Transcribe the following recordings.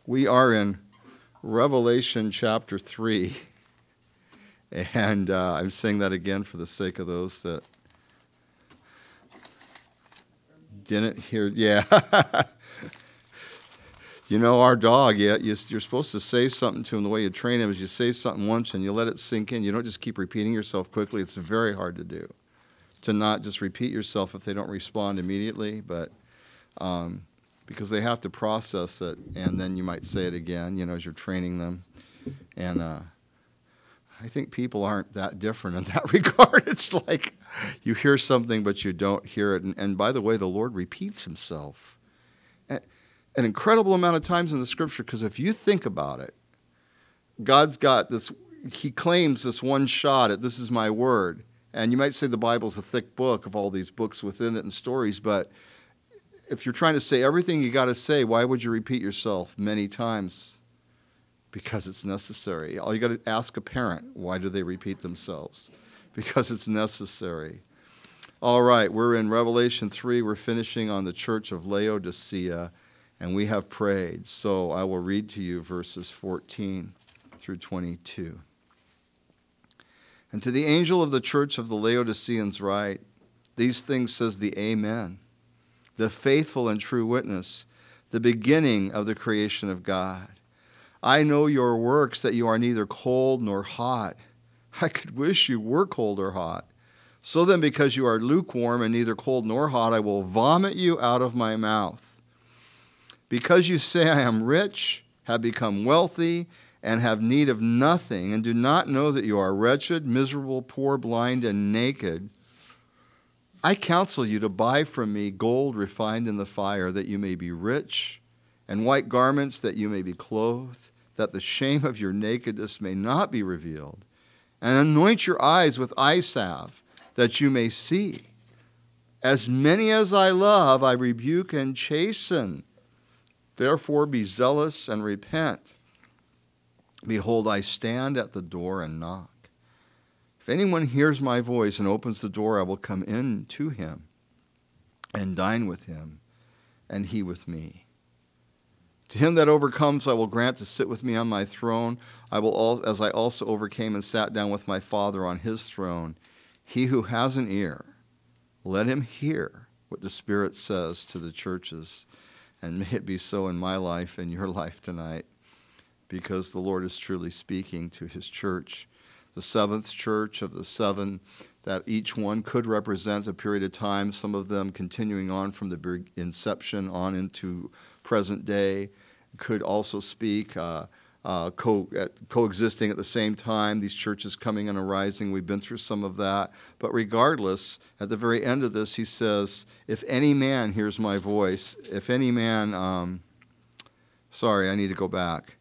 We are in Revelation chapter 3, and I'm saying that again for the sake of those that didn't hear. Yeah. You know, our dog, you're supposed to say something to him. The way you train him is you say something once and you let it sink in. You don't just keep repeating yourself quickly. It's very hard to do, to not just repeat yourself if they don't respond immediately, but because they have to process it, and then you might say it again, as you're training them. And I think people aren't that different in that regard. It's like you hear something, but you don't hear it. And by the way, the Lord repeats himself an incredible amount of times in the scripture, because if you think about it, God's got this, he claims this one shot at this is my word. And you might say the Bible's a thick book of all these books within it and stories, but if you're trying to say everything you got to say, why would you repeat yourself many times? Because it's necessary. All you got to ask a parent, why do they repeat themselves? Because it's necessary. All right, we're in Revelation 3. We're finishing on the church of Laodicea, and we have prayed. So I will read to you verses 14 through 22. And to the angel of the church of the Laodiceans write, these things says the Amen, the faithful and true witness, the beginning of the creation of God. I know your works, that you are neither cold nor hot. I could wish you were cold or hot. So then, because you are lukewarm and neither cold nor hot, I will vomit you out of my mouth. Because you say I am rich, have become wealthy, and have need of nothing, and do not know that you are wretched, miserable, poor, blind, and naked, I counsel you to buy from me gold refined in the fire, that you may be rich, and white garments, that you may be clothed, that the shame of your nakedness may not be revealed, and anoint your eyes with eye salve, that you may see. As many as I love, I rebuke and chasten. Therefore be zealous and repent. Behold, I stand at the door and knock. If anyone hears my voice and opens the door, I will come in to him and dine with him, and he with me. To him that overcomes, I will grant to sit with me on my throne, as I also overcame and sat down with my Father on his throne. He who has an ear, let him hear what the Spirit says to the churches. And may it be so in my life and your life tonight, because the Lord is truly speaking to his church, the seventh church of the seven, that each one could represent a period of time, some of them continuing on from the inception on into present day, could also speak coexisting at the same time, these churches coming and arising. We've been through some of that. But regardless, at the very end of this, he says, if any man hears my voice, if any man, I need to go back.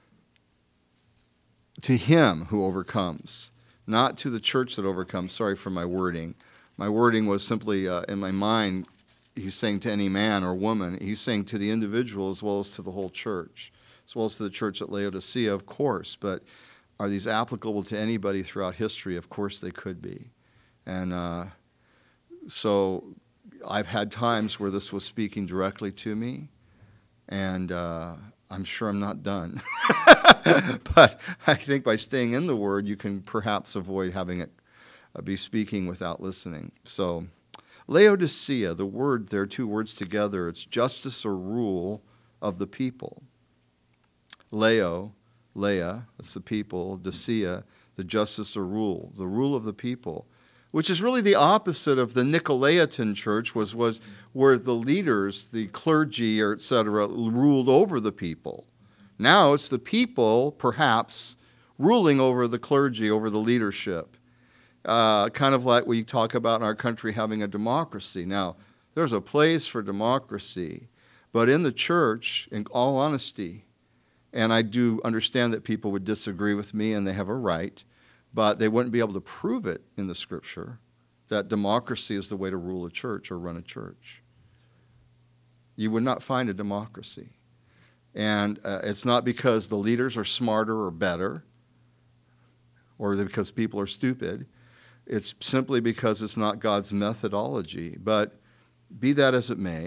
To him who overcomes, not to the church that overcomes. Sorry for my wording. My wording was simply in my mind, he's saying to any man or woman. He's saying to the individual as well as to the whole church, as well as to the church at Laodicea, of course. But are these applicable to anybody throughout history? Of course they could be. And so I've had times where this was speaking directly to me, and I'm sure I'm not done. But I think by staying in the Word, you can perhaps avoid having it be speaking without listening. So Laodicea, the word, there are two words together. It's justice or rule of the people. Leia, that's the people. Dicea, the justice or rule, the rule of the people, which is really the opposite of the Nicolaitan church, was where the leaders, the clergy, or et cetera, ruled over the people. Now it's the people, perhaps, ruling over the clergy, over the leadership. Kind of like we talk about in our country having a democracy. Now, there's a place for democracy, but in the church, in all honesty, and I do understand that people would disagree with me, and they have a right, but they wouldn't be able to prove it in the Scripture that democracy is the way to rule a church or run a church. You would not find a democracy. And it's not because the leaders are smarter or better, or because people are stupid. It's simply because it's not God's methodology. But be that as it may,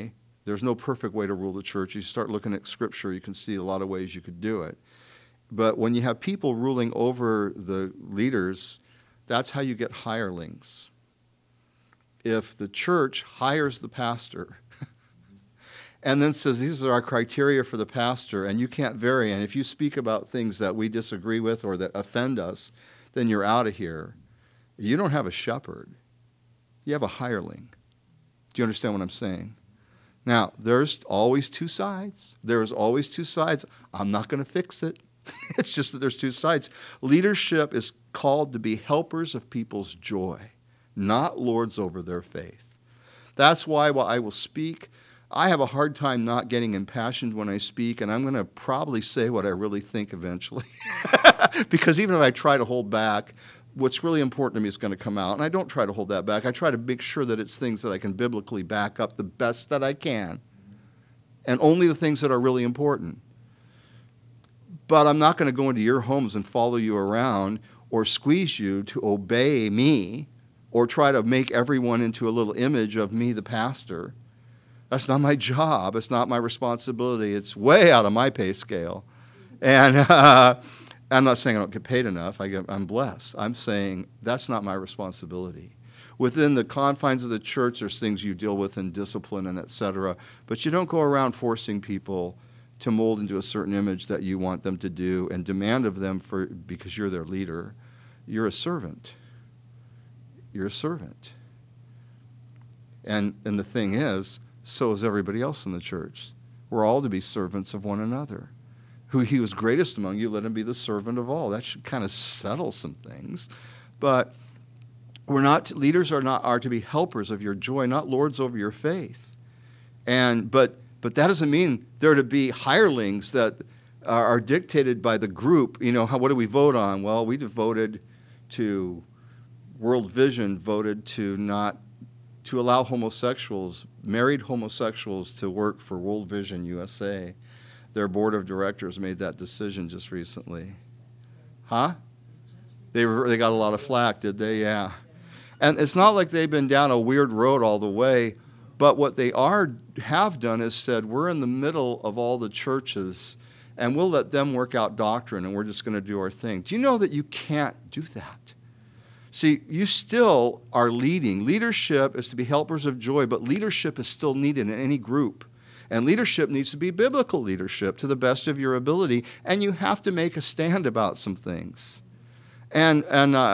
There's no perfect way to rule the church. You start looking at Scripture, you can see a lot of ways you could do it. But when you have people ruling over the leaders, that's how you get hirelings. If the church hires the pastor and then says, these are our criteria for the pastor, and you can't vary, and if you speak about things that we disagree with or that offend us, then you're out of here. You don't have a shepherd. You have a hireling. Do you understand what I'm saying? Now, there's always two sides. There's always two sides. I'm not going to fix it. It's just that there's two sides. Leadership is called to be helpers of people's joy, not lords over their faith. That's why while I will speak, I have a hard time not getting impassioned when I speak, and I'm going to probably say what I really think eventually. Because even if I try to hold back, what's really important to me is going to come out. And I don't try to hold that back. I try to make sure that it's things that I can biblically back up the best that I can, and only the things that are really important. But I'm not going to go into your homes and follow you around or squeeze you to obey me or try to make everyone into a little image of me, the pastor. That's not my job. It's not my responsibility. It's way out of my pay scale. And I'm not saying I don't get paid enough. I'm blessed. I'm saying that's not my responsibility. Within the confines of the church, there's things you deal with in discipline and et cetera, but you don't go around forcing people to mold into a certain image that you want them to do and demand of them because you're their leader. You're a servant. You're a servant. And the thing is, so is everybody else in the church. We're all to be servants of one another. Who he was greatest among you, let him be the servant of all. That should kind of settle some things. But leaders are to be helpers of your joy, not lords over your faith. But that doesn't mean they're to be hirelings that are dictated by the group. You know, what do we vote on? Well, we voted to, World Vision voted to allow married homosexuals to work for World Vision USA. Their board of directors made that decision just recently. Huh? They got a lot of flack, did they? Yeah. And it's not like they've been down a weird road all the way, but what they have done is said, we're in the middle of all the churches, and we'll let them work out doctrine, and we're just going to do our thing. Do you know that you can't do that? See, you still are leading. Leadership is to be helpers of joy, but leadership is still needed in any group. And leadership needs to be biblical leadership to the best of your ability, and you have to make a stand about some things. And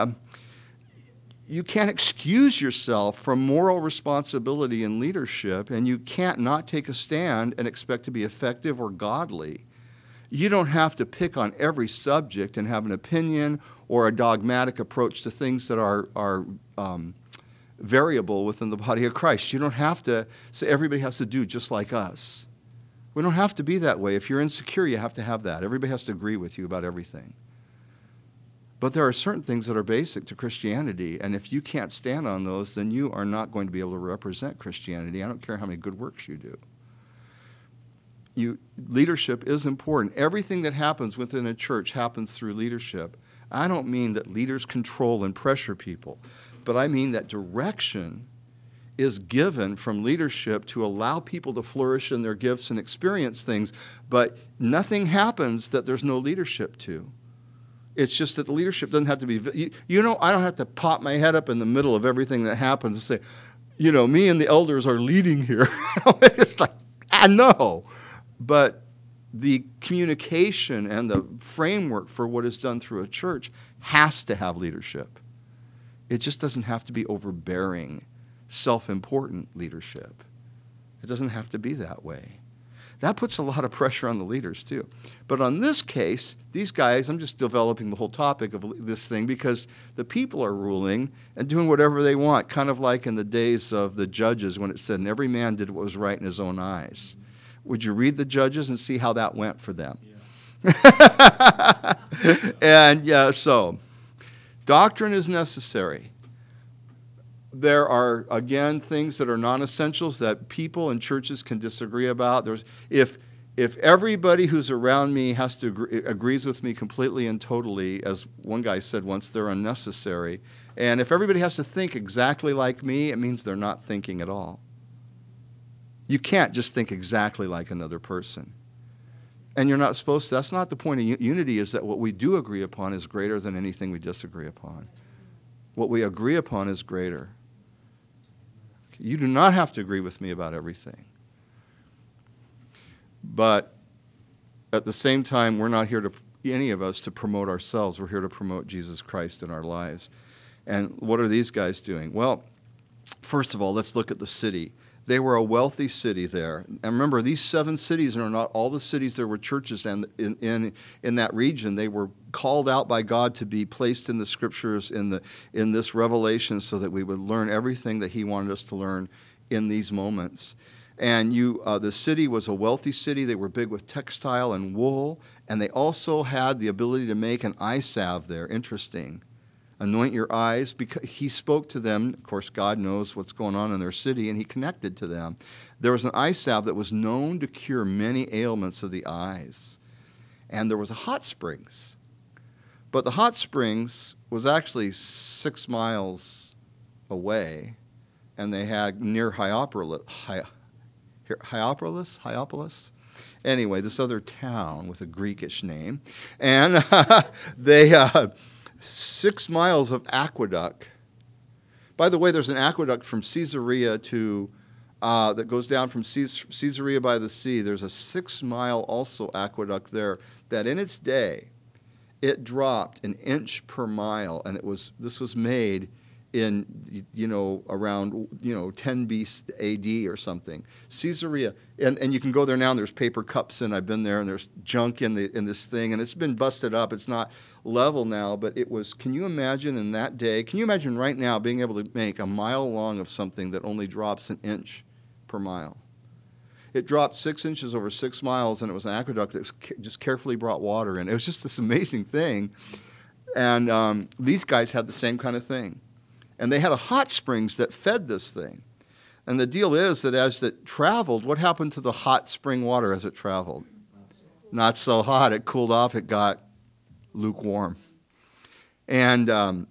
you can't excuse yourself from moral responsibility in leadership, and you can't not take a stand and expect to be effective or godly. You don't have to pick on every subject and have an opinion or a dogmatic approach to things that are variable within the body of Christ. You don't have to say everybody has to do just like us. We don't have to be that way. If you're insecure, you have to have that. Everybody has to agree with you about everything. But there are certain things that are basic to Christianity, and if you can't stand on those, then you are not going to be able to represent Christianity. I don't care how many good works you do. Leadership is important. Everything that happens within a church happens through leadership. I don't mean that leaders control and pressure people, but I mean that direction is given from leadership to allow people to flourish in their gifts and experience things, but nothing happens that there's no leadership to. It's just that the leadership doesn't have to be, I don't have to pop my head up in the middle of everything that happens and say, me and the elders are leading here. It's like, I know. But the communication and the framework for what is done through a church has to have leadership. It just doesn't have to be overbearing, self-important leadership. It doesn't have to be that way. That puts a lot of pressure on the leaders, too. But on this case, these guys, I'm just developing the whole topic of this thing because the people are ruling and doing whatever they want, kind of like in the days of the judges when it said, and every man did what was right in his own eyes. Would you read the Judges and see how that went for them? Yeah. And so doctrine is necessary. There are, again, things that are non-essentials that people and churches can disagree about. If everybody who's around me agrees with me completely and totally, as one guy said once, they're unnecessary. And if everybody has to think exactly like me, it means they're not thinking at all. You can't just think exactly like another person. And you're not supposed to. That's not the point of unity, is that what we do agree upon is greater than anything we disagree upon. What we agree upon is greater. You do not have to agree with me about everything. But at the same time, we're not here to, any of us, to promote ourselves. We're here to promote Jesus Christ in our lives. And what are these guys doing? Well, first of all, let's look at the city. They were a wealthy city there. And remember, these 7 cities are not all the cities there were churches and in that region. They were called out by God to be placed in the scriptures in this revelation so that we would learn everything that he wanted us to learn in these moments. And the city was a wealthy city. They were big with textile and wool. And they also had the ability to make an eye salve there. Interesting. Anoint your eyes, because he spoke to them. Of course, God knows what's going on in their city, and he connected to them. There was an eye salve that was known to cure many ailments of the eyes. And there was a hot springs. But the hot springs was actually 6 miles away, and they had near Hierapolis? Anyway, this other town with a Greekish name. And they 6 miles of aqueduct. By the way, there's an aqueduct from Caesarea to that goes down from Caesarea by the sea. There's a 6-mile also aqueduct there that in its day it dropped an inch per mile, and this was made in around 10 BC AD or something. Caesarea, and you can go there now, and there's paper cups, and I've been there, and there's junk in this thing, and it's been busted up. It's not level now, but it was. Can you imagine in that day? Can you imagine right now being able to make a mile long of something that only drops an inch per mile? It dropped 6 inches over 6 miles, and it was an aqueduct that just carefully brought water in. It was just this amazing thing, and these guys had the same kind of thing. And they had a hot springs that fed this thing. And the deal is that as it traveled, what happened to the hot spring water as it traveled? Not so hot. It cooled off. It got lukewarm. And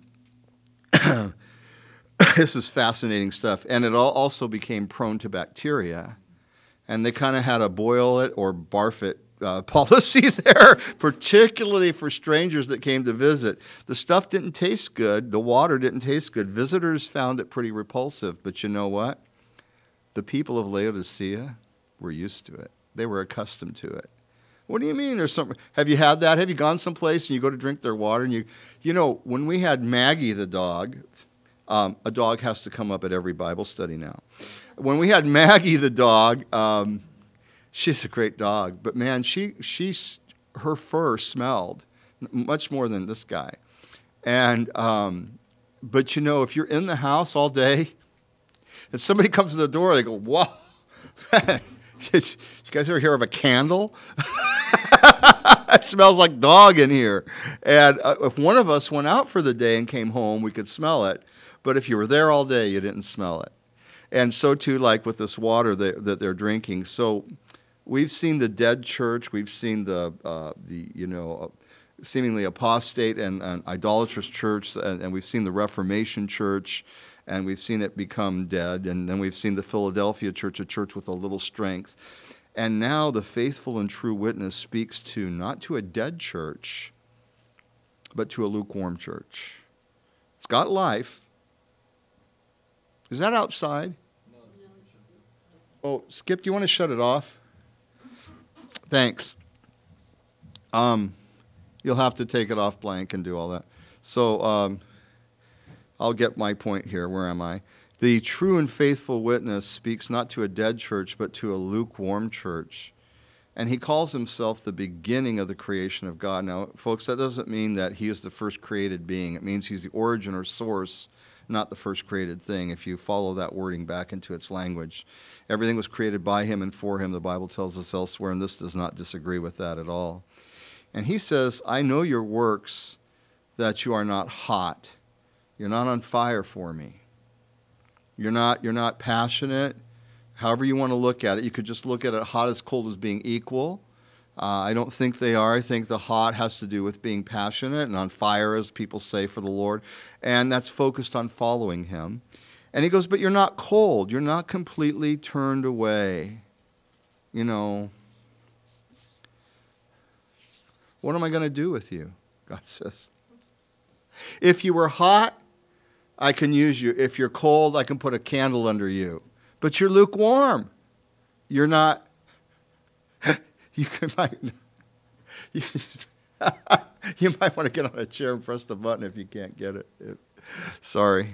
this is fascinating stuff. And it also became prone to bacteria. And they kind of had a boil it or barf it policy there, particularly for strangers that came to visit. The stuff didn't taste good. The water didn't taste good. Visitors found it pretty repulsive. But you know what? The people of Laodicea were used to it. They were accustomed to it. What do you mean there's something? Have you had that? Have you gone someplace and you go to drink their water and when we had Maggie the dog, a dog has to come up at every Bible study now. When we had Maggie the dog, she's a great dog, but man, her fur smelled much more than this guy. And but if you're in the house all day, and somebody comes to the door, they go, "Whoa, you guys ever hear of a candle? It smells like dog in here." And if one of us went out for the day and came home, we could smell it. But if you were there all day, you didn't smell it. And so too, like with this water that they're drinking. So we've seen the dead church. We've seen the seemingly apostate and idolatrous church, and we've seen the Reformation church, and we've seen it become dead. And then we've seen the Philadelphia church, a church with a little strength. And now the faithful and true witness speaks not to a dead church, but to a lukewarm church. It's got life. Is that outside? Oh, Skip, do you want to shut it off? Thanks. You'll have to take it off blank and do all that. So I'll get my point here. Where am I? The true and faithful witness speaks not to a dead church, but to a lukewarm church. And he calls himself the beginning of the creation of God. Now, folks, that doesn't mean that he is the first created being. It means he's the origin or source, not the first created thing, if you follow that wording back into its language. Everything was created by him and for him, the Bible tells us elsewhere, and this does not disagree with that at all. And he says, "I know your works, that you are not hot. You're not on fire for me. You're not passionate." However you want to look at it, you could just look at it hot as cold as being equal. I don't think they are. I think the hot has to do with being passionate and on fire, as people say, for the Lord. And that's focused on following him. And he goes, but you're not cold. You're not completely turned away. You know, what am I going to do with you? God says. If you were hot, I can use you. If you're cold, I can put a candle under you. But you're lukewarm. You're not. You might. You, you might want to get on a chair and press the button if you can't get it. Sorry.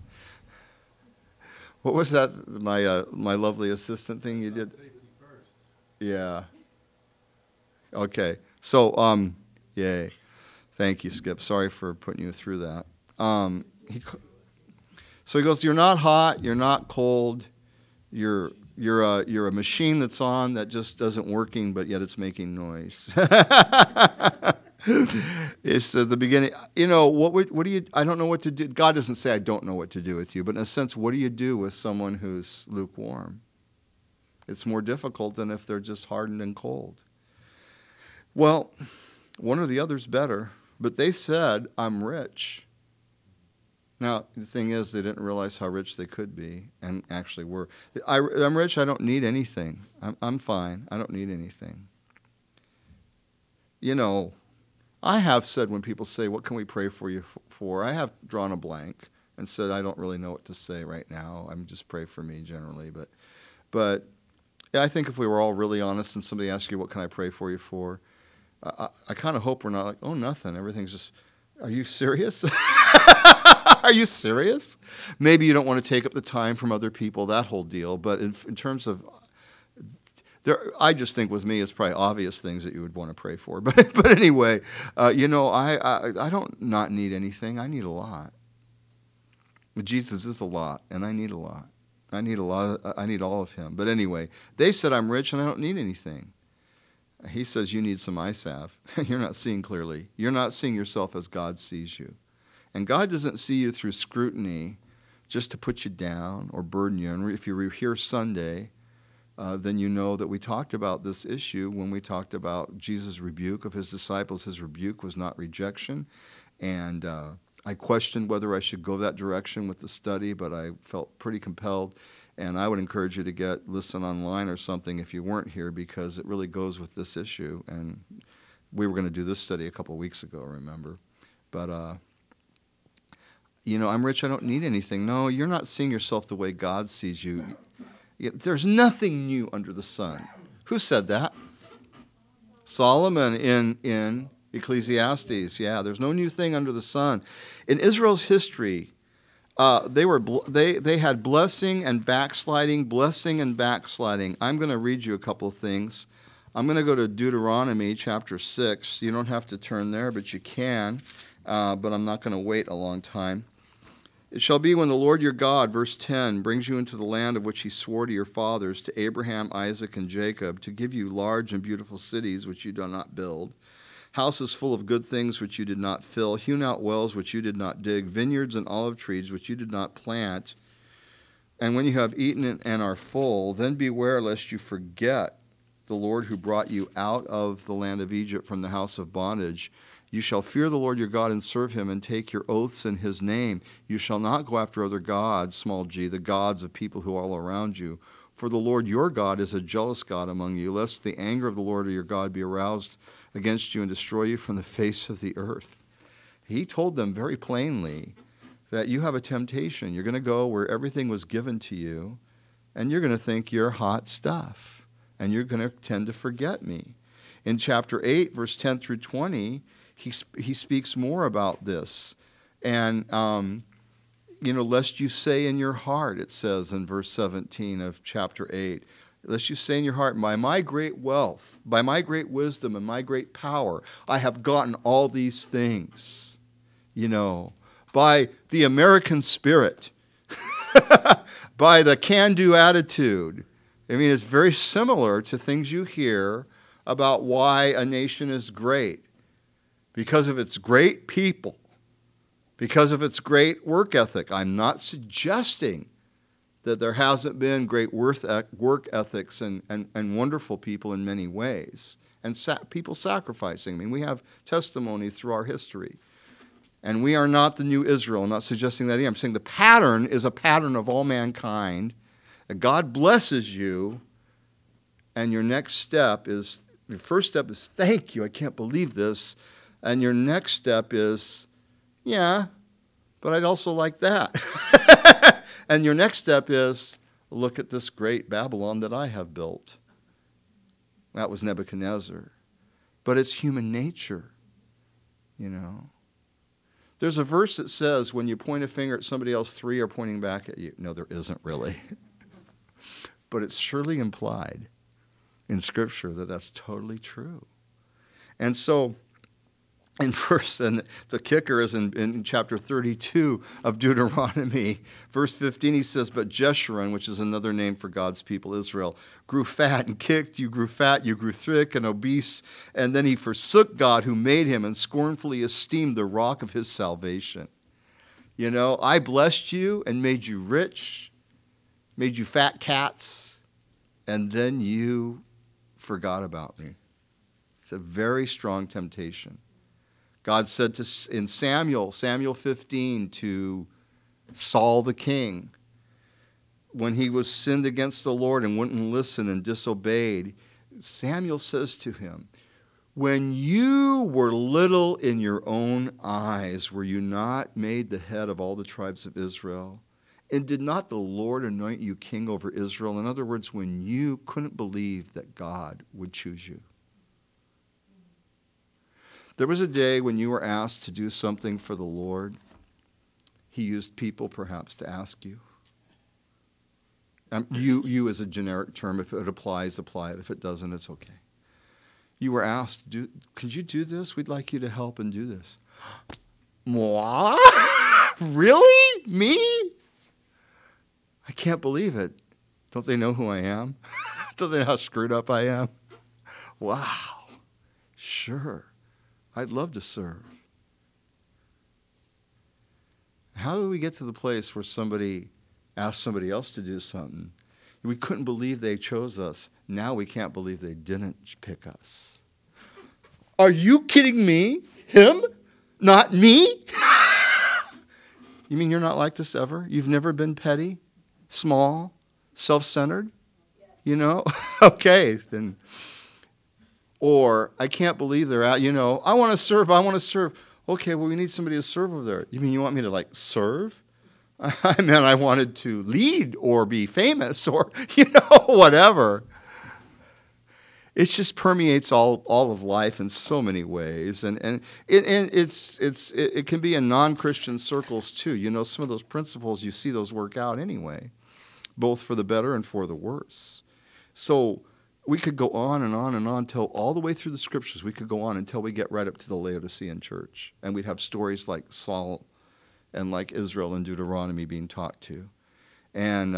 What was that? My lovely assistant thing you did. Yeah. Okay. So yay. Thank you, Skip. Sorry for putting you through that. He, so he goes, you're not hot, you're not cold, you're a machine that's on that just doesn't working, but yet it's making noise. It's the beginning. You know, what do you? I don't know what to do. God doesn't say I don't know what to do with you, but in a sense, what do you do with someone who's lukewarm? It's more difficult than if they're just hardened and cold. Well, one or the other's better. But they said, I'm rich. Now, the thing is, they didn't realize how rich they could be, and actually were. I'm rich, I don't need anything. I'm fine, I don't need anything. You know, I have said when people say, what can we pray for you for? I have drawn a blank and said, I don't really know what to say right now. I'm just pray for me generally. But yeah, I think if we were all really honest and somebody asked you, what can I pray for you for? I kind of hope we're not like, oh, nothing. Everything's just, are you serious? Are you serious? Maybe you don't want to take up the time from other people, that whole deal. But in terms of, I just think with me, it's probably obvious things that you would want to pray for. But anyway, you know, I don't not need anything. I need a lot. Jesus is a lot, and I need a lot. I need a lot. I need all of him. But anyway, they said I'm rich and I don't need anything. He says you need some eye salve. You're not seeing clearly. You're not seeing yourself as God sees you. And God doesn't see you through scrutiny just to put you down or burden you. And if you were here Sunday, then you know that we talked about this issue when we talked about Jesus' rebuke of his disciples. His rebuke was not rejection. And I questioned whether I should go that direction with the study, but I felt pretty compelled. And I would encourage you to listen online or something if you weren't here, because it really goes with this issue. And we were going to do this study a couple of weeks ago, remember? But, you know, I'm rich, I don't need anything. No, you're not seeing yourself the way God sees you. There's nothing new under the sun. Who said that? Solomon in Ecclesiastes. Yeah, there's no new thing under the sun. In Israel's history, they had blessing and backsliding, blessing and backsliding. I'm going to read you a couple of things. I'm going to go to Deuteronomy chapter 6. You don't have to turn there, but you can. But I'm not going to wait a long time. It shall be when the Lord your God, verse 10, brings you into the land of which he swore to your fathers, to Abraham, Isaac, and Jacob, to give you large and beautiful cities which you do not build, houses full of good things which you did not fill, hewn out wells which you did not dig, vineyards and olive trees which you did not plant. And when you have eaten and are full, then beware lest you forget the Lord who brought you out of the land of Egypt from the house of bondage. You shall fear the Lord your God and serve him and take your oaths in his name. You shall not go after other gods, small g, the gods of people who are all around you. For the Lord your God is a jealous God among you, lest the anger of the Lord your God be aroused against you and destroy you from the face of the earth. He told them very plainly that you have a temptation. You're going to go where everything was given to you, and you're going to think you're hot stuff, and you're going to tend to forget me. In chapter 8, verse 10 through 20, he speaks more about this. And, you know, lest you say in your heart, it says in verse 17 of chapter 8, lest you say in your heart, by my great wealth, by my great wisdom and my great power, I have gotten all these things. You know, by the American spirit, by the can-do attitude. I mean, it's very similar to things you hear about why a nation is great. Because of its great people, because of its great work ethic. I'm not suggesting that there hasn't been great work ethics and wonderful people in many ways, and people sacrificing. I mean, we have testimonies through our history. And we are not the new Israel. I'm not suggesting that either. I'm saying the pattern is a pattern of all mankind. That God blesses you, and your first step is, thank you, I can't believe this. And your next step is, yeah, but I'd also like that. And your next step is, look at this great Babylon that I have built. That was Nebuchadnezzar. But it's human nature, you know. There's a verse that says, when you point a finger at somebody else, 3 are pointing back at you. No, there isn't really. But it's surely implied in Scripture that that's totally true. And so, and the kicker is in chapter 32 of Deuteronomy, verse 15, he says, but Jeshurun, which is another name for God's people, Israel, grew fat and kicked. You grew fat, you grew thick and obese. And then he forsook God who made him and scornfully esteemed the rock of his salvation. You know, I blessed you and made you rich, made you fat cats, and then you forgot about me. It's a very strong temptation. God said in Samuel 15, to Saul the king, when he was sinned against the Lord and wouldn't listen and disobeyed, Samuel says to him, when you were little in your own eyes, were you not made the head of all the tribes of Israel? And did not the Lord anoint you king over Israel? In other words, when you couldn't believe that God would choose you. There was a day when you were asked to do something for the Lord. He used people perhaps to ask you. You as a generic term, if it applies, apply it. If it doesn't, it's okay. You were asked, could you do this? We'd like you to help and do this. Moi? Really? Me? I can't believe it. Don't they know who I am? Don't they know how screwed up I am? Wow. Sure. I'd love to serve. How do we get to the place where somebody asks somebody else to do something? We couldn't believe they chose us. Now we can't believe they didn't pick us. Are you kidding me? Him? Not me? You mean you're not like this ever? You've never been petty, small, self-centered? You know? Okay, then. Or, I can't believe they're out, I want to serve. Okay, well, we need somebody to serve over there. You mean you want me to, serve? I meant I wanted to lead or be famous or, whatever. It just permeates all of life in so many ways. And it can be in non-Christian circles, too. Some of those principles, you see those work out anyway, both for the better and for the worse. So we could go on and on and on till all the way through the Scriptures. We could go on until we get right up to the Laodicean church. And we'd have stories like Saul and like Israel and Deuteronomy being taught to. And,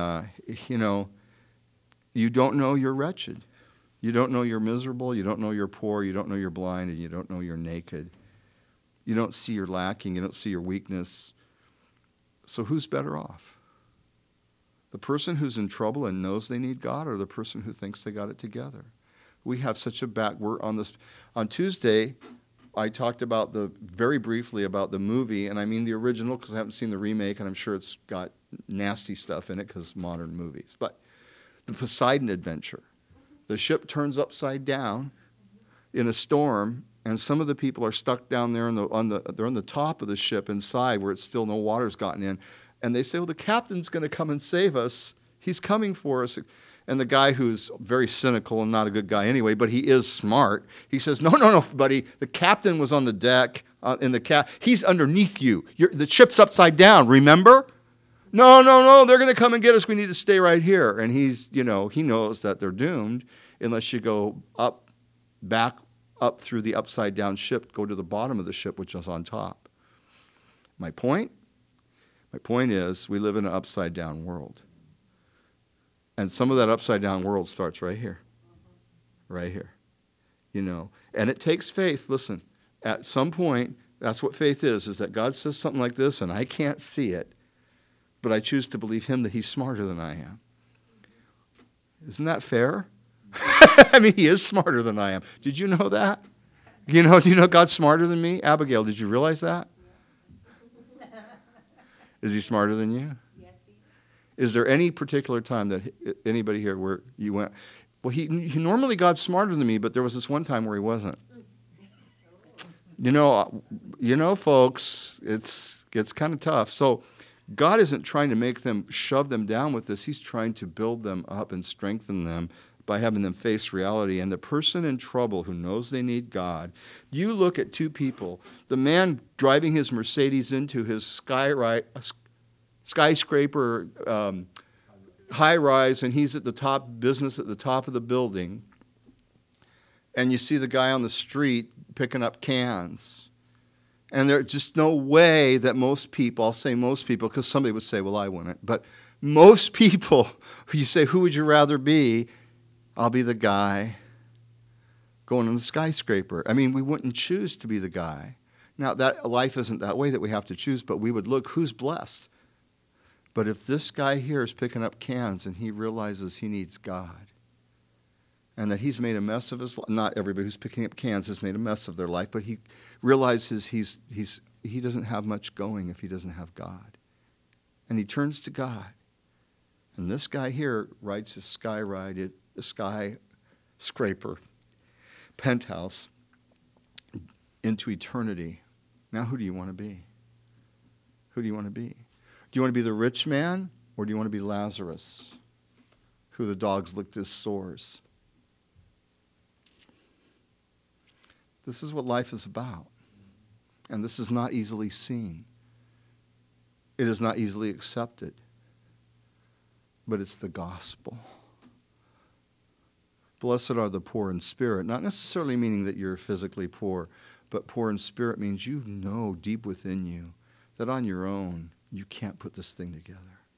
you don't know you're wretched. You don't know you're miserable. You don't know you're poor. You don't know you're blind. And you don't know you're naked. You don't see you're lacking. You don't see your weakness. So who's better off? The person who's in trouble and knows they need God, or the person who thinks they got it together? We have such a we're on this. On Tuesday, I talked very briefly about the movie, and I mean the original because I haven't seen the remake, and I'm sure it's got nasty stuff in it because modern movies. But the Poseidon Adventure. The ship turns upside down in a storm, and some of the people are stuck down there they're on the top of the ship inside where it's still no water's gotten in. And they say, well, the captain's going to come and save us. He's coming for us. And the guy who's very cynical and not a good guy anyway, but he is smart, he says, no, buddy. The captain was on the deck. He's underneath you. The ship's upside down, remember? No, they're going to come and get us. We need to stay right here. And he knows that they're doomed unless you go back up through the upside down ship, go to the bottom of the ship, which is on top. My point is we live in an upside down world. And some of that upside down world starts right here. Right here. And it takes faith. Listen, at some point, that's what faith is that God says something like this and I can't see it. But I choose to believe him that he's smarter than I am. Isn't that fair? I mean, he is smarter than I am. Did you know that? Do you know God's smarter than me? Abigail, did you realize that? Is he smarter than you? Yes, he is. Is there any particular time that anybody here where you went, well, he normally God's smarter than me, but there was this one time where he wasn't. Folks, it's kind of tough. So God isn't trying to make them shove them down with this. He's trying to build them up and strengthen them by having them face reality. And the person in trouble who knows they need God, you look at two people, the man driving his Mercedes into his skyscraper high rise, and he's at the top business at the top of the building, and you see the guy on the street picking up cans. And there's just no way that most people, I'll say most people, because somebody would say, well, I wouldn't, but most people, you say, who would you rather be? I'll be the guy going on the skyscraper. I mean, we wouldn't choose to be the guy. Now, that life isn't that way that we have to choose, but we would look, who's blessed? But if this guy here is picking up cans and he realizes he needs God and that he's made a mess of his life, not everybody who's picking up cans has made a mess of their life, but he realizes he doesn't have much going if he doesn't have God. And he turns to God. And this guy here rides his skyscraper penthouse into eternity. Now who do you want to be? Who do you want to be? Do you want to be the rich man, or do you want to be Lazarus, who the dogs licked his sores? This is what life is about. And this is not easily seen. It is not easily accepted. But it's the gospel. Blessed are the poor in spirit, not necessarily meaning that you're physically poor, but poor in spirit means you know deep within you that on your own you can't put this thing together.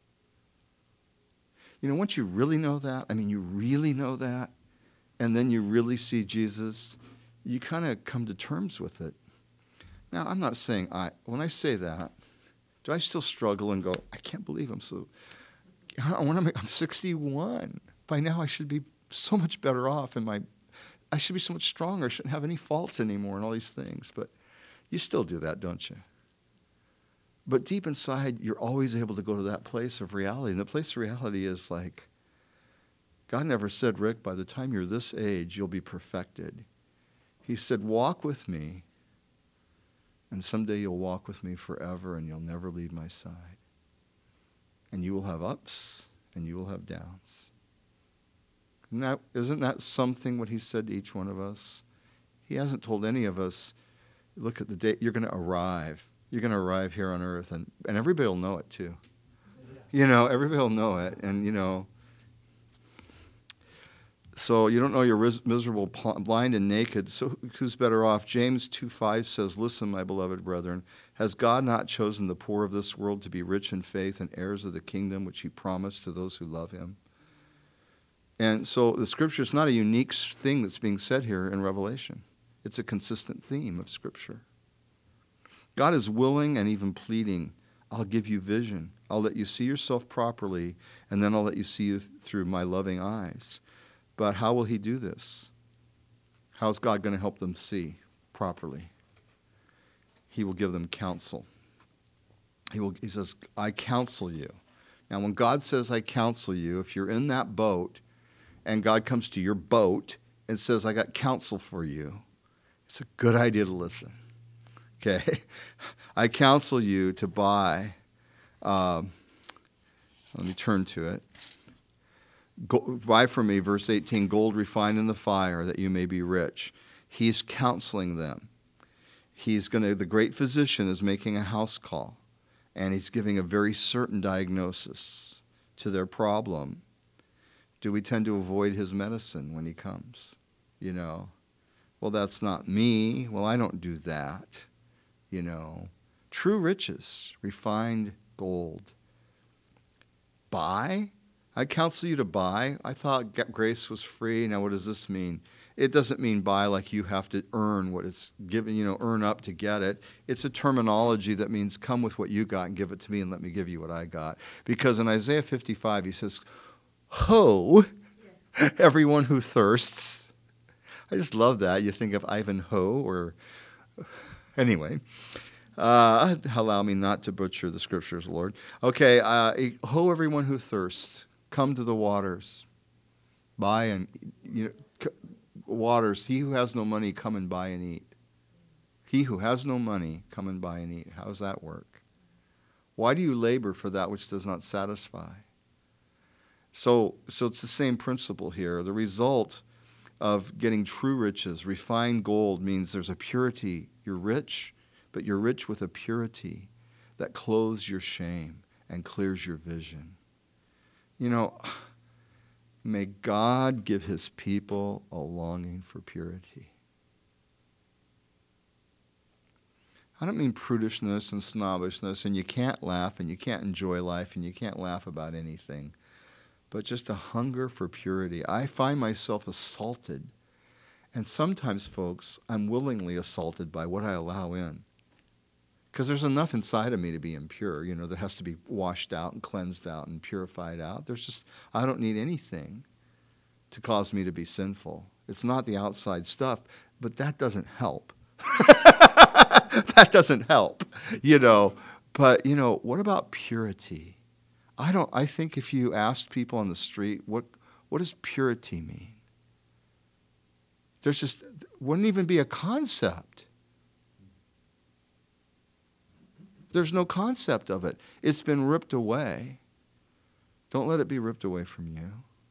You know, once you really know that, you really know that, and then you really see Jesus, you kind of come to terms with it. Now, I'm not saying when I say that, do I still struggle and go, I can't believe I'm 61. By now I should be so much better off, and I should be so much stronger. I shouldn't have any faults anymore and all these things. But you still do that, don't you? But deep inside, you're always able to go to that place of reality. And the place of reality is like, God never said, Rick, by the time you're this age, you'll be perfected. He said, walk with me, and someday you'll walk with me forever, and you'll never leave my side. And you will have ups, and you will have downs. Isn't that something what he said to each one of us? He hasn't told any of us, look at the day, you're going to arrive. You're going to arrive here on earth, and everybody will know it too. Yeah. Everybody will know it, and so you don't know you're miserable, blind, and naked. So who's better off? James 2:5 says, listen, my beloved brethren, has God not chosen the poor of this world to be rich in faith and heirs of the kingdom which he promised to those who love him? And so the Scripture is not a unique thing that's being said here in Revelation. It's a consistent theme of Scripture. God is willing and even pleading, I'll give you vision. I'll let you see yourself properly, and then I'll let you see you through my loving eyes. But how will he do this? How's God going to help them see properly? He will give them counsel. He says, I counsel you. Now, when God says, I counsel you, if you're in that boat, and God comes to your boat and says, I got counsel for you, it's a good idea to listen. Okay? I counsel you to buy, let me turn to it. Buy from me, verse 18, gold refined in the fire that you may be rich. He's counseling them. The great physician is making a house call, and he's giving a very certain diagnosis to their problem. Do we tend to avoid his medicine when he comes? Well, that's not me. Well, I don't do that. True riches, refined gold. Buy? I counsel you to buy. I thought grace was free. Now, what does this mean? It doesn't mean buy like you have to earn what it's given, earn up to get it. It's a terminology that means come with what you got and give it to me and let me give you what I got. Because in Isaiah 55, he says, ho, everyone who thirsts. I just love that. You think of Ivanhoe or, anyway. Allow me not to butcher the scriptures, Lord. Okay, ho, everyone who thirsts, come to the waters. Buy and, waters. He who has no money, come and buy and eat. He who has no money, come and buy and eat. How does that work? Why do you labor for that which does not satisfy? So it's the same principle here. The result of getting true riches, refined gold, means there's a purity. You're rich, but you're rich with a purity that clothes your shame and clears your vision. May God give his people a longing for purity. I don't mean prudishness and snobbishness, and you can't laugh, and you can't enjoy life, and you can't laugh about anything, but just a hunger for purity. I find myself assaulted, and sometimes, folks, I'm willingly assaulted by what I allow in. Because there's enough inside of me to be impure, that has to be washed out and cleansed out and purified out. I don't need anything to cause me to be sinful. It's not the outside stuff, but that doesn't help. That doesn't help, But, what about purity? I think if you asked people on the street, what does purity mean? Wouldn't even be a concept. There's no concept of it. It's been ripped away. Don't let it be ripped away from you.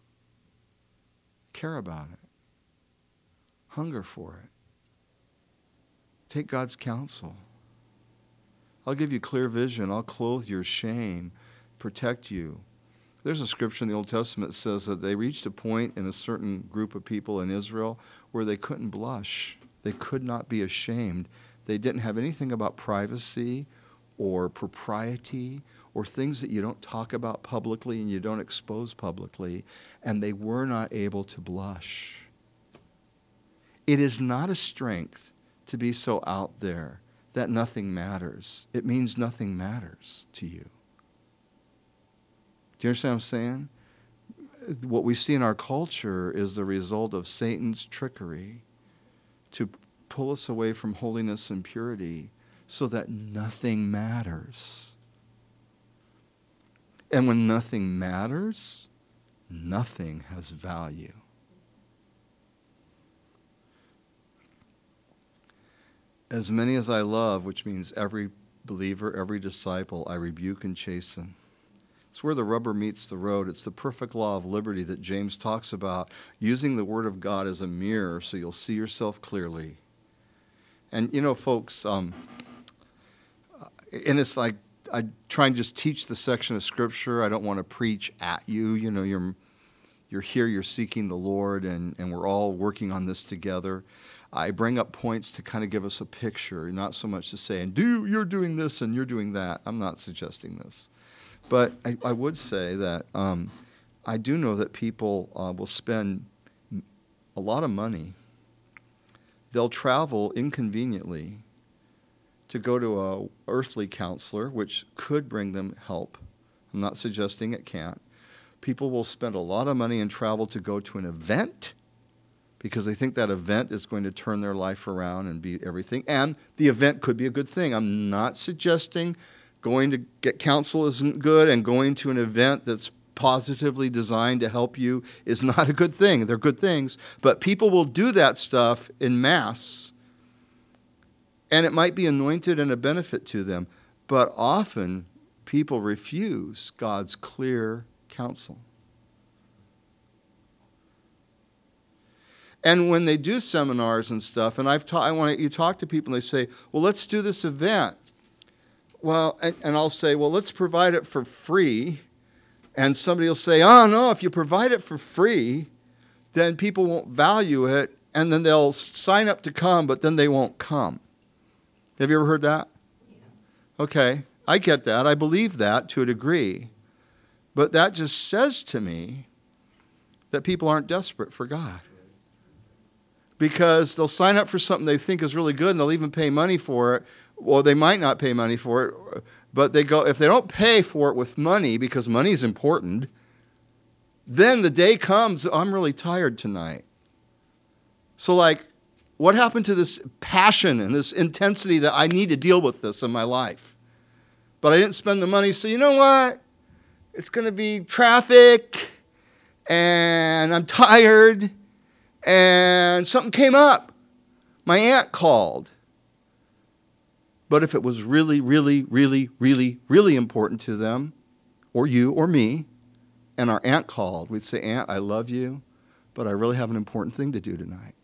Care about it. Hunger for it. Take God's counsel. I'll give you clear vision. I'll clothe your shame, protect you. There's a scripture in the Old Testament that says that they reached a point in a certain group of people in Israel where they couldn't blush. They could not be ashamed. They didn't have anything about privacy or propriety or things that you don't talk about publicly and you don't expose publicly, and they were not able to blush. It is not a strength to be so out there that nothing matters. It means nothing matters to you. Do you understand what I'm saying? What we see in our culture is the result of Satan's trickery to pull us away from holiness and purity so that nothing matters. And when nothing matters, nothing has value. As many as I love, which means every believer, every disciple, I rebuke and chasten. It's where the rubber meets the road. It's the perfect law of liberty that James talks about, using the Word of God as a mirror so you'll see yourself clearly. And, folks, and it's like I try and just teach the section of Scripture. I don't want to preach at you. You're here, you're seeking the Lord, and we're all working on this together. I bring up points to kind of give us a picture, not so much to say, and you're doing this and you're doing that. I'm not suggesting this. But I would say that I do know that people will spend a lot of money. They'll travel inconveniently to go to an earthly counselor, which could bring them help. I'm not suggesting it can't. People will spend a lot of money and travel to go to an event because they think that event is going to turn their life around and be everything. And the event could be a good thing. I'm not suggesting going to get counsel isn't good and going to an event that's positively designed to help you is not a good thing. They're good things. But people will do that stuff en masse, and it might be anointed and a benefit to them. But often people refuse God's clear counsel. And when they do seminars and stuff, and you talk to people and they say, well, let's do this event. Well, and I'll say, well, let's provide it for free. And somebody will say, oh, no, if you provide it for free, then people won't value it, and then they'll sign up to come, but then they won't come. Have you ever heard that? Yeah. Okay, I get that. I believe that to a degree. But that just says to me that people aren't desperate for God. Because they'll sign up for something they think is really good, and they'll even pay money for it. Well, they might not pay money for it, but if they don't pay for it with money, because money is important, then the day comes, I'm really tired tonight. So What happened to this passion and this intensity that I need to deal with this in my life? But I didn't spend the money, so you know what? It's going to be traffic, and I'm tired, and something came up. My aunt called. But if it was really, really, really, really, really important to them, or you or me, and our aunt called, we'd say, Aunt, I love you, but I really have an important thing to do tonight.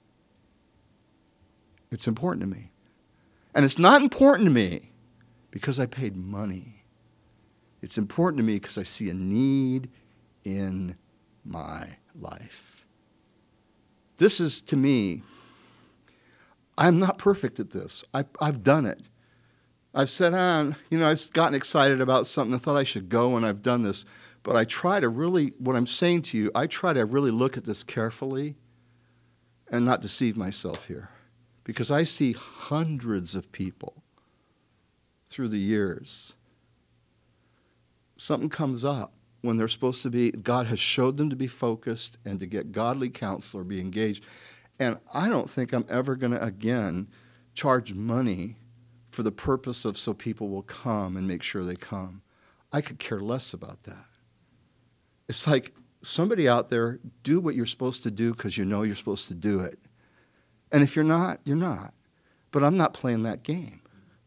It's important to me. And it's not important to me because I paid money. It's important to me because I see a need in my life. This is, to me, I'm not perfect at this. I've done it. I've said, I've gotten excited about something. I thought I should go, and I've done this. But I try to really, what I'm saying to you, I try to really look at this carefully and not deceive myself here. Because I see hundreds of people through the years. Something comes up when they're supposed to be, God has showed them to be focused and to get godly counsel or be engaged. And I don't think I'm ever going to, again, charge money for the purpose of so people will come and make sure they come. I could care less about that. It's like somebody out there, do what you're supposed to do because you know you're supposed to do it. And if you're not, you're not. But I'm not playing that game.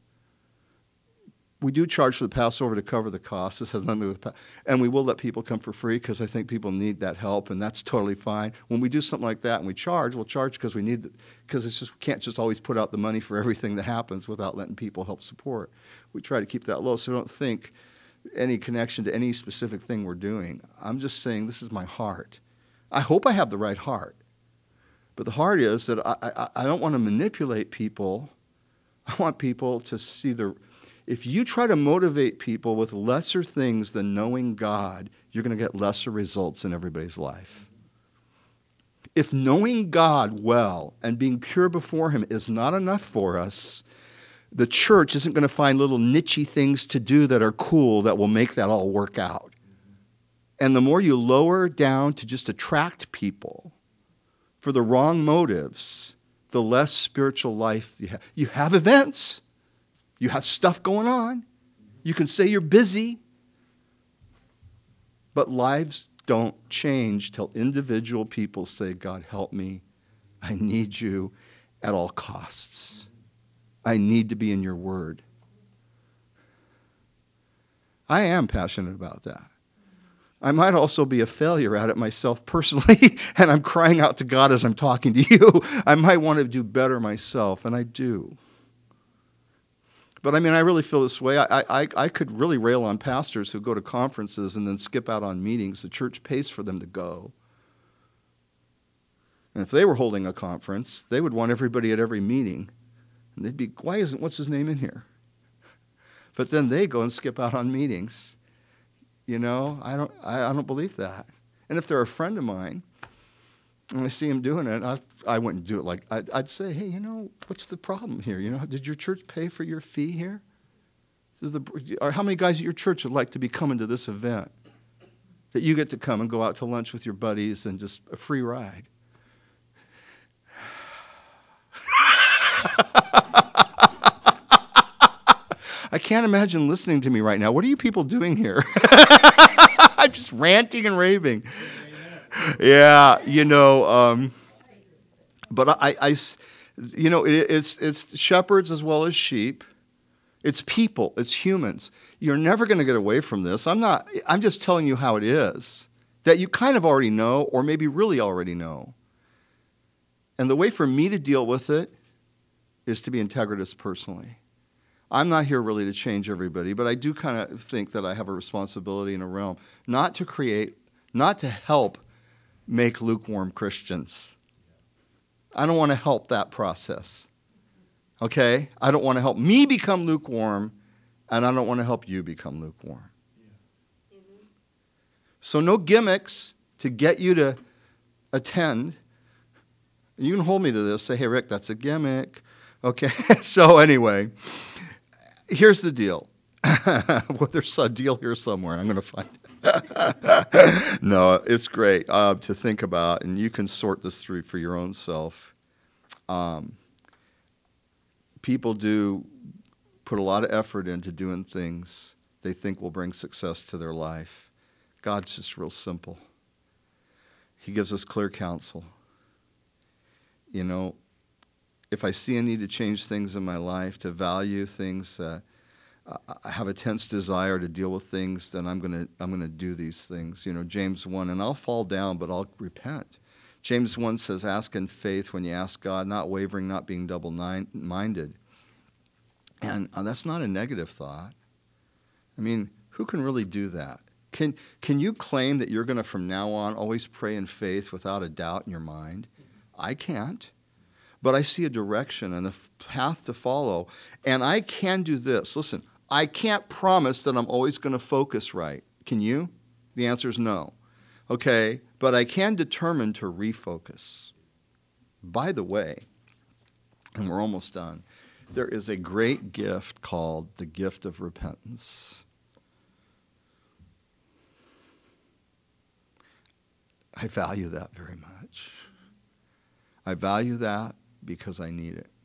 We do charge for the Passover to cover the cost. This has nothing to do with and we will let people come for free because I think people need that help, and that's totally fine. When we do something like that and we charge, we'll charge because we need because it's just we can't just always put out the money for everything that happens without letting people help support. We try to keep that low, so don't think any connection to any specific thing we're doing. I'm just saying this is my heart. I hope I have the right heart. But the heart is that I don't want to manipulate people. I want people to see if you try to motivate people with lesser things than knowing God, you're going to get lesser results in everybody's life. If knowing God well and being pure before Him is not enough for us, the church isn't going to find little niche-y things to do that are cool that will make that all work out. And the more you lower down to just attract people for the wrong motives, the less spiritual life you have. You have events. You have stuff going on. You can say you're busy. But lives don't change till individual people say, God, help me. I need you at all costs. I need to be in your word. I am passionate about that. I might also be a failure at it myself personally, and I'm crying out to God as I'm talking to you. I might want to do better myself, and I do. But I mean, I really feel this way. I could really rail on pastors who go to conferences and then skip out on meetings. The church pays for them to go. And if they were holding a conference, they would want everybody at every meeting. And they'd be, what's his name in here? But then they go and skip out on meetings. You know, I don't believe that. And if they're a friend of mine, and I see him doing it, I wouldn't do it like, I'd say, hey, what's the problem here? Did your church pay for your fee here? Or how many guys at your church would like to be coming to this event? That you get to come and go out to lunch with your buddies and just a free ride. I can't imagine listening to me right now. What are you people doing here? I'm just ranting and raving. Yeah, but it's shepherds as well as sheep. It's people. It's humans. You're never going to get away from this. I'm just telling you how it is, that you kind of already know, or maybe really already know. And the way for me to deal with it is to be integritous personally. I'm not here really to change everybody, but I do kind of think that I have a responsibility in a realm, not to help make lukewarm Christians. I don't want to help that process. Okay? I don't want to help me become lukewarm, and I don't want to help you become lukewarm. Yeah. So no gimmicks to get you to attend. You can hold me to this. Say, hey, Rick, that's a gimmick. Okay? So anyway, here's the deal. Well, there's a deal here somewhere. I'm going to find it. No, it's great to think about, and you can sort this through for your own self. Um, People do put a lot of effort into doing things they think will bring success to their life. God's just real simple. He gives us clear counsel. You know, if I see a need to change things in my life, to value things, I have a tense desire to deal with things, then I'm gonna do these things. You know, James 1, and I'll fall down, but I'll repent. James 1 says, ask in faith when you ask God, not wavering, not being double-minded. And that's not a negative thought. I mean, who can really do that? Can you claim that you're going to, from now on, always pray in faith without a doubt in your mind? I can't. But I see a direction and a path to follow. And I can do this. Listen, I can't promise that I'm always going to focus right. Can you? The answer is no. Okay, but I can determine to refocus. By the way, and we're almost done, there is a great gift called the gift of repentance. I value that very much. I value that because I need it.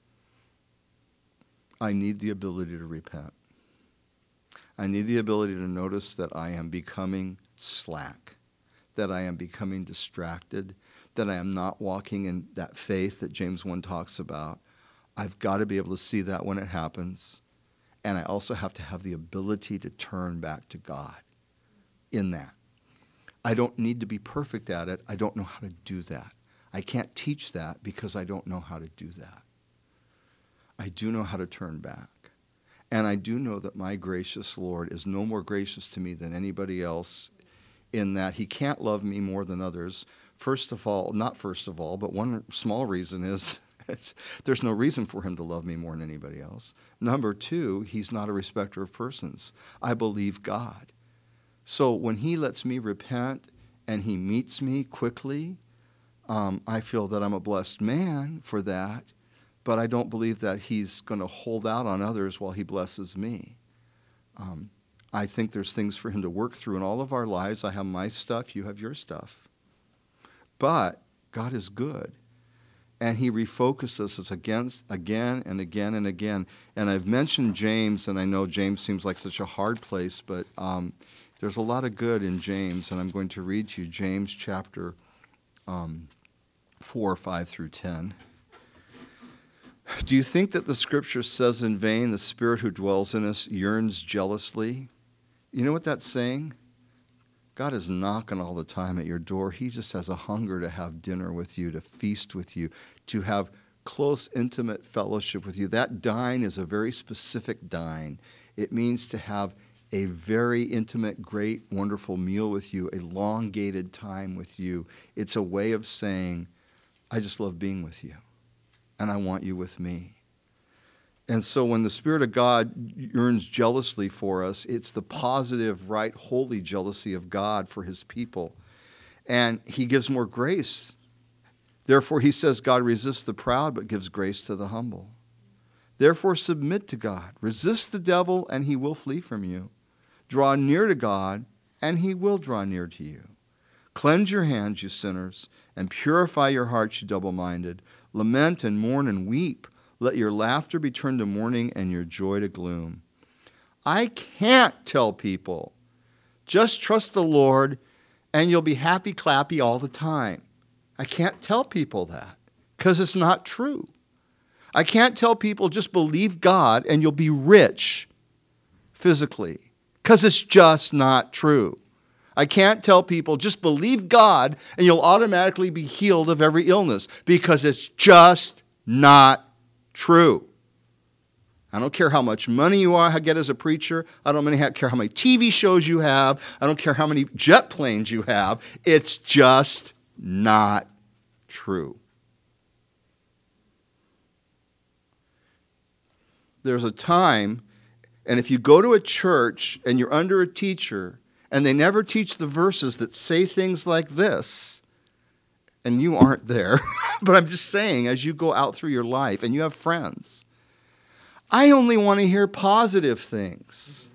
I need the ability to repent. I need the ability to notice that I am becoming slack, that I am becoming distracted, that I am not walking in that faith that James 1 talks about. I've got to be able to see that when it happens. And I also have to have the ability to turn back to God in that. I don't need to be perfect at it. I don't know how to do that. I can't teach that because I don't know how to do that. I do know how to turn back. And I do know that my gracious Lord is no more gracious to me than anybody else, in that he can't love me more than others. Not first of all, but one small reason is there's no reason for him to love me more than anybody else. Number two, he's not a respecter of persons. I believe God. So when he lets me repent and he meets me quickly, I feel that I'm a blessed man for that, but I don't believe that he's going to hold out on others while he blesses me. I think there's things for him to work through in all of our lives. I have my stuff, you have your stuff. But God is good, and he refocuses us again and again and again. And I've mentioned James, and I know James seems like such a hard place, but there's a lot of good in James, and I'm going to read to you James chapter 4, 5 through 10. Do you think that the scripture says in vain, the Spirit who dwells in us yearns jealously? You know what that's saying? God is knocking all the time at your door. He just has a hunger to have dinner with you, to feast with you, to have close, intimate fellowship with you. That dine is a very specific dine. It means to have a very intimate, great, wonderful meal with you, elongated time with you. It's a way of saying, I just love being with you, and I want you with me. And so when the Spirit of God yearns jealously for us, it's the positive, right, holy jealousy of God for his people. And he gives more grace. Therefore, he says, God resists the proud, but gives grace to the humble. Therefore, submit to God. Resist the devil, and he will flee from you. Draw near to God, and he will draw near to you. Cleanse your hands, you sinners, and purify your hearts, you double-minded. Lament and mourn and weep. Let your laughter be turned to mourning and your joy to gloom. I can't tell people, just trust the Lord and you'll be happy clappy all the time. I can't tell people that because it's not true. I can't tell people just believe God and you'll be rich physically because it's just not true. I can't tell people just believe God and you'll automatically be healed of every illness because it's just not true. I don't care how much money you get as a preacher. I don't care how many TV shows you have. I don't care how many jet planes you have. It's just not true. There's a time, and if you go to a church and you're under a teacher and they never teach the verses that say things like this, and you aren't there, but I'm just saying, as you go out through your life and you have friends, I only want to hear positive things.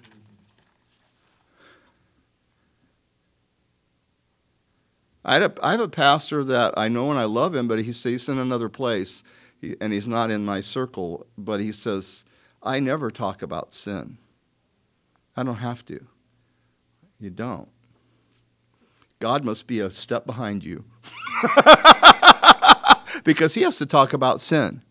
I have a pastor that I know and I love him, but he's in another place, and he's not in my circle. But he says, I never talk about sin. I don't have to. You don't. God must be a step behind you because he has to talk about sin.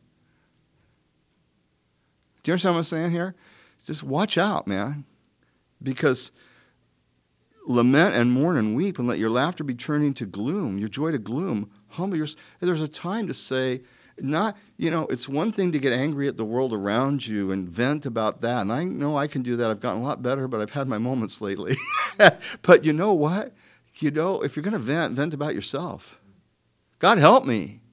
Do you understand what I'm saying here? Just watch out, man, because lament and mourn and weep, and let your laughter be turned into gloom, your joy to gloom. Humble yourself. There's a time to say, it's one thing to get angry at the world around you and vent about that. And I know I can do that. I've gotten a lot better, but I've had my moments lately. But you know what? If you're going to vent about yourself. God help me.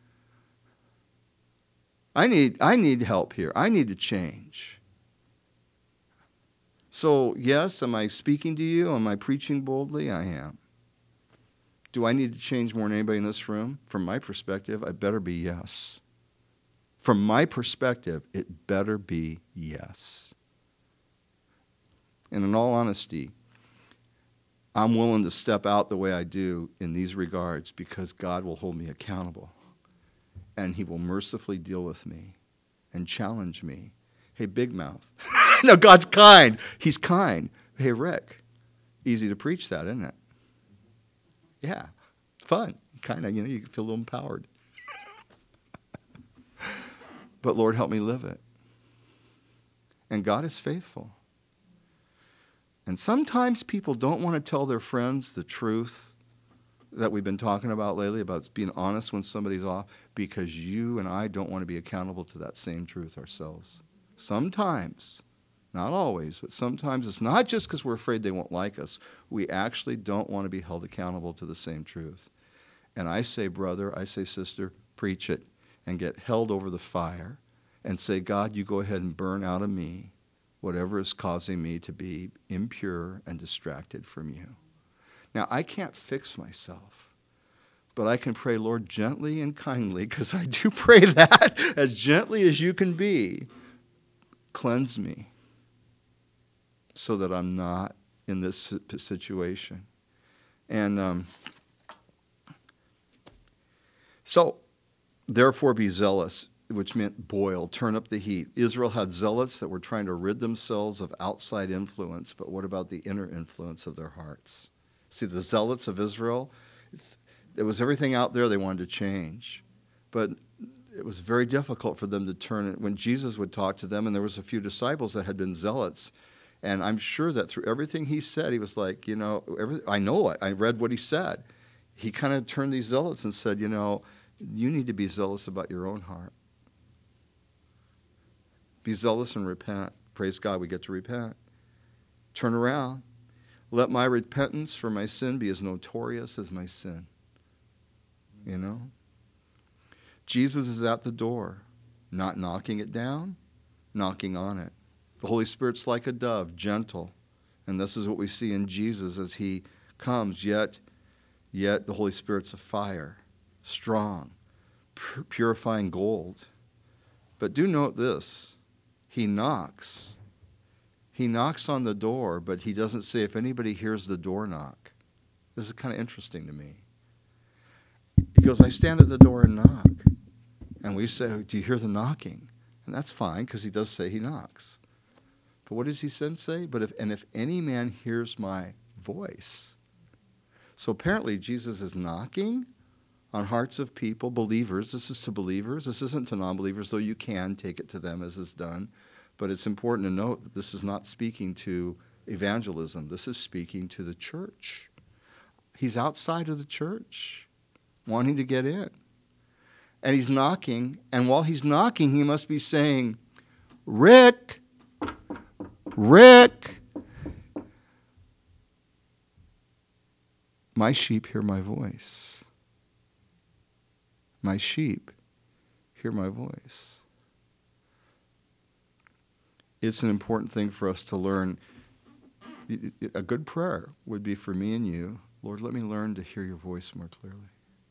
I need help here. I need to change. So, yes, am I speaking to you? Am I preaching boldly? I am. Do I need to change more than anybody in this room? From my perspective, I better be yes. From my perspective, it better be yes. And in all honesty, I'm willing to step out the way I do in these regards because God will hold me accountable. And he will mercifully deal with me and challenge me. Hey, big mouth. No, God's kind. He's kind. Hey, Rick, easy to preach that, isn't it? Yeah, fun. Kind of, you feel a little empowered. But Lord, help me live it. And God is faithful. And sometimes people don't want to tell their friends the truth that we've been talking about lately, about being honest when somebody's off, because you and I don't want to be accountable to that same truth ourselves. Sometimes, not always, but sometimes it's not just because we're afraid they won't like us. We actually don't want to be held accountable to the same truth. And I say, brother, I say, sister, preach it and get held over the fire and say, God, you go ahead and burn out of me whatever is causing me to be impure and distracted from you. Now, I can't fix myself, but I can pray, Lord, gently and kindly, because I do pray that as gently as you can be. Cleanse me so that I'm not in this situation. And so, therefore be zealous, which meant boil, turn up the heat. Israel had zealots that were trying to rid themselves of outside influence, but what about the inner influence of their hearts? See, the zealots of Israel, it was everything out there they wanted to change. But it was very difficult for them to turn it. When Jesus would talk to them, and there was a few disciples that had been zealots, and I'm sure that through everything he said, he was like, I know it. I read what he said. He kind of turned these zealots and said, you need to be zealous about your own heart. Be zealous and repent. Praise God, we get to repent. Turn around. Let my repentance for my sin be as notorious as my sin. Jesus is at the door, not knocking it down, knocking on it. The Holy Spirit's like a dove, gentle. And this is what we see in Jesus as he comes, yet the Holy Spirit's a fire, strong, purifying gold. But do note this, he knocks. He knocks on the door, but he doesn't say if anybody hears the door knock. This is kind of interesting to me. He goes, I stand at the door and knock. And we say, do you hear the knocking? And that's fine, because he does say he knocks. But what does he then say? But if any man hears my voice. So apparently Jesus is knocking on hearts of people, believers. This is to believers. This isn't to non-believers, though you can take it to them as is done. But it's important to note that this is not speaking to evangelism. This is speaking to the church. He's outside of the church, wanting to get in. And he's knocking, and while he's knocking, he must be saying, Rick, my sheep hear my voice. My sheep hear my voice. It's an important thing for us to learn. A good prayer would be for me and you, Lord, let me learn to hear your voice more clearly.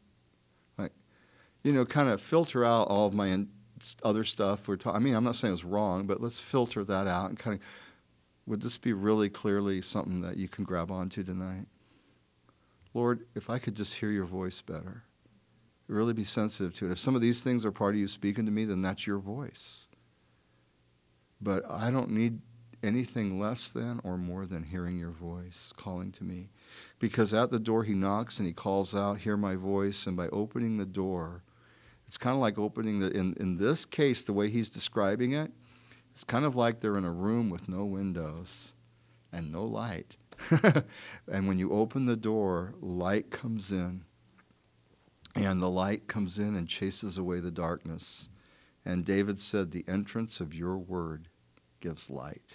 Kind of filter out all of my other stuff. I'm not saying it's wrong, but let's filter that out and kind of, would this be really clearly something that you can grab onto tonight? Lord, if I could just hear your voice better, really be sensitive to it. If some of these things are part of you speaking to me, then that's your voice. But I don't need anything less than or more than hearing your voice calling to me. Because at the door he knocks and he calls out, hear my voice, and by opening the door, it's kind of like opening in this case, the way he's describing it, it's kind of like they're in a room with no windows and no light. And when you open the door, light comes in. And the light comes in and chases away the darkness. And David said, the entrance of your word gives light.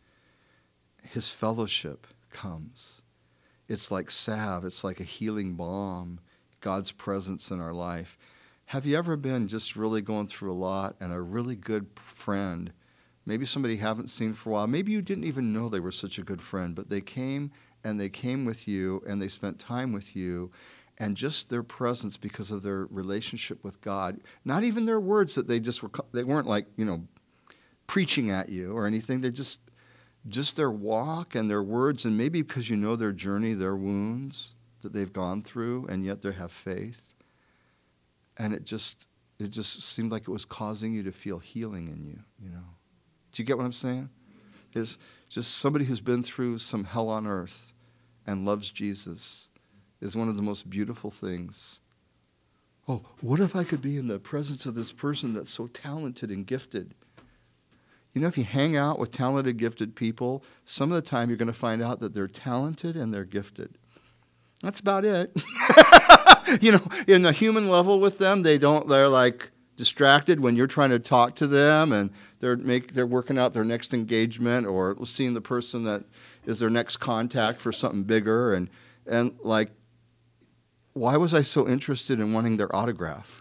His fellowship comes. It's like salve. It's like a healing balm, God's presence in our life. Have you ever been just really going through a lot and a really good friend, maybe somebody you haven't seen for a while, maybe you didn't even know they were such a good friend, but they came with you and they spent time with you, and just their presence because of their relationship with God, not even their words that they weren't like, preaching at you or anything. They just their walk and their words, and maybe because you know their journey, their wounds that they've gone through, and yet they have faith. And it just seemed like it was causing you to feel healing in you, Do you get what I'm saying? It's just somebody who's been through some hell on earth and loves Jesus is one of the most beautiful things. Oh, what if I could be in the presence of this person that's so talented and gifted? If you hang out with talented, gifted people, some of the time you're going to find out that they're talented and they're gifted. That's about it. In the human level with them, they're like distracted when you're trying to talk to them, and they're working out their next engagement or seeing the person that is their next contact for something bigger, and like, why was I so interested in wanting their autograph?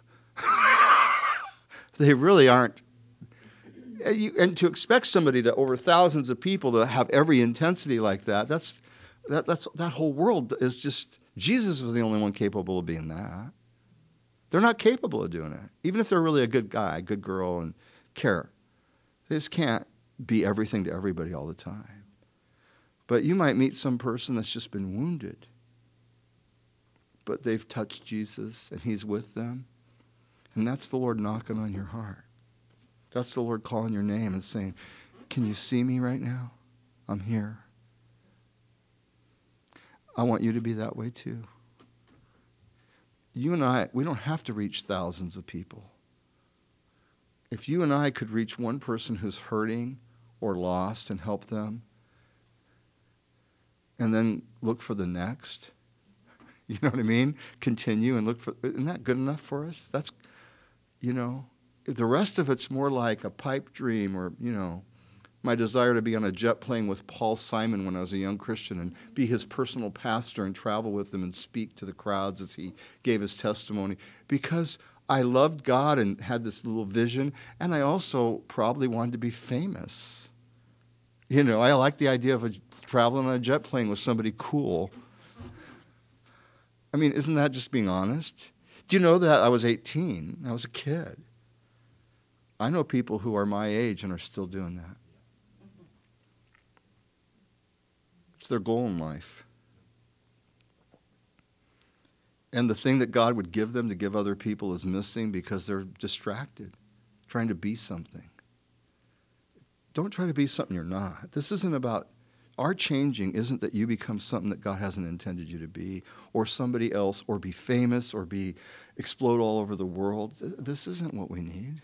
They really aren't. And to expect somebody to, over thousands of people, to have every intensity like that whole world is just, Jesus was the only one capable of being that. They're not capable of doing it. Even if they're really a good guy, good girl, and care. They just can't be everything to everybody all the time. But you might meet some person that's just been wounded, but they've touched Jesus and he's with them. And that's the Lord knocking on your heart. That's the Lord calling your name and saying, can you see me right now? I'm here. I want you to be that way too. You and I, we don't have to reach thousands of people. If you and I could reach one person who's hurting or lost and help them, and then look for the next, you know what I mean? Continue and look for, isn't that good enough for us? That's, the rest of it's more like a pipe dream or, my desire to be on a jet plane with Paul Simon when I was a young Christian and be his personal pastor and travel with him and speak to the crowds as he gave his testimony. Because I loved God and had this little vision, and I also probably wanted to be famous. I like the idea of traveling on a jet plane with somebody cool. I mean, isn't that just being honest? Do you know that I was 18? I was a kid. I know people who are my age and are still doing that. It's their goal in life. And the thing that God would give them to give other people is missing because they're distracted, trying to be something. Don't try to be something you're not. This isn't about, our changing isn't that you become something that God hasn't intended you to be, or somebody else, or be famous, or explode all over the world. This isn't what we need.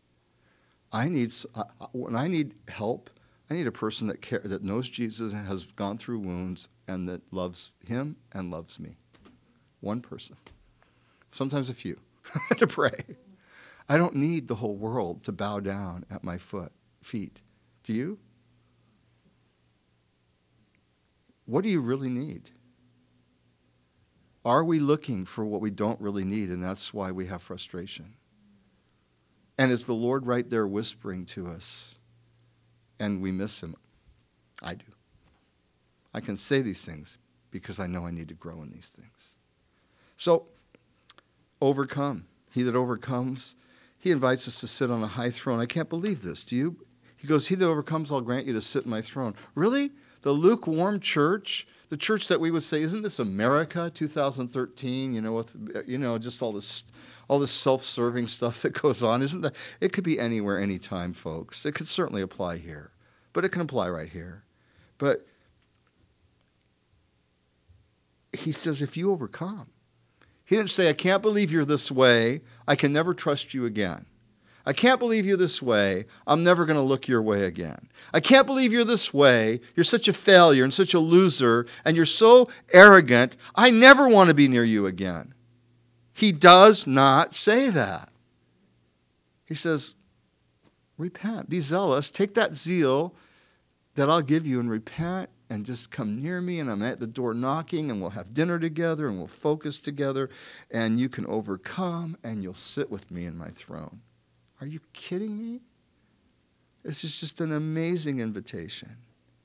When I need help, I need a person that knows Jesus and has gone through wounds and that loves him and loves me. One person. Sometimes a few to pray. I don't need the whole world to bow down at my feet. Do you? What do you really need? Are we looking for what we don't really need, and that's why we have frustration? And is the Lord right there whispering to us, and we miss him? I do. I can say these things because I know I need to grow in these things. So, overcome. He that overcomes, he invites us to sit on a high throne. I can't believe this. Do you? He goes, he that overcomes, I'll grant you to sit in my throne. Really? The lukewarm church, the church that we would say, isn't this America 2013, with just all this self-serving stuff that goes on? Isn't that? It could be anywhere, anytime, folks. It could certainly apply here, but it can apply right here. But he says, if you overcome. He didn't say, I can't believe you're this way. I can never trust you again. I can't believe you're this way. I'm never going to look your way again. I can't believe you're this way. You're such a failure and such a loser, and you're so arrogant. I never want to be near you again. He does not say that. He says, repent, be zealous, take that zeal that I'll give you and repent and just come near me, and I'm at the door knocking, and we'll have dinner together, and we'll focus together, and you can overcome, and you'll sit with me in my throne. Are you kidding me? This is just an amazing invitation.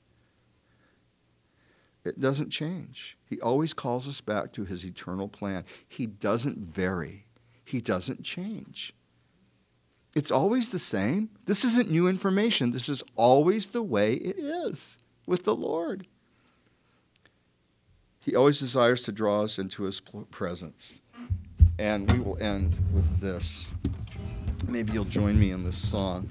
It doesn't change. He always calls us back to his eternal plan. He doesn't vary. He doesn't change. It's always the same. This isn't new information. This is always the way it is with the Lord. He always desires to draw us into his presence. And we will end with this. Maybe you'll join me in this song.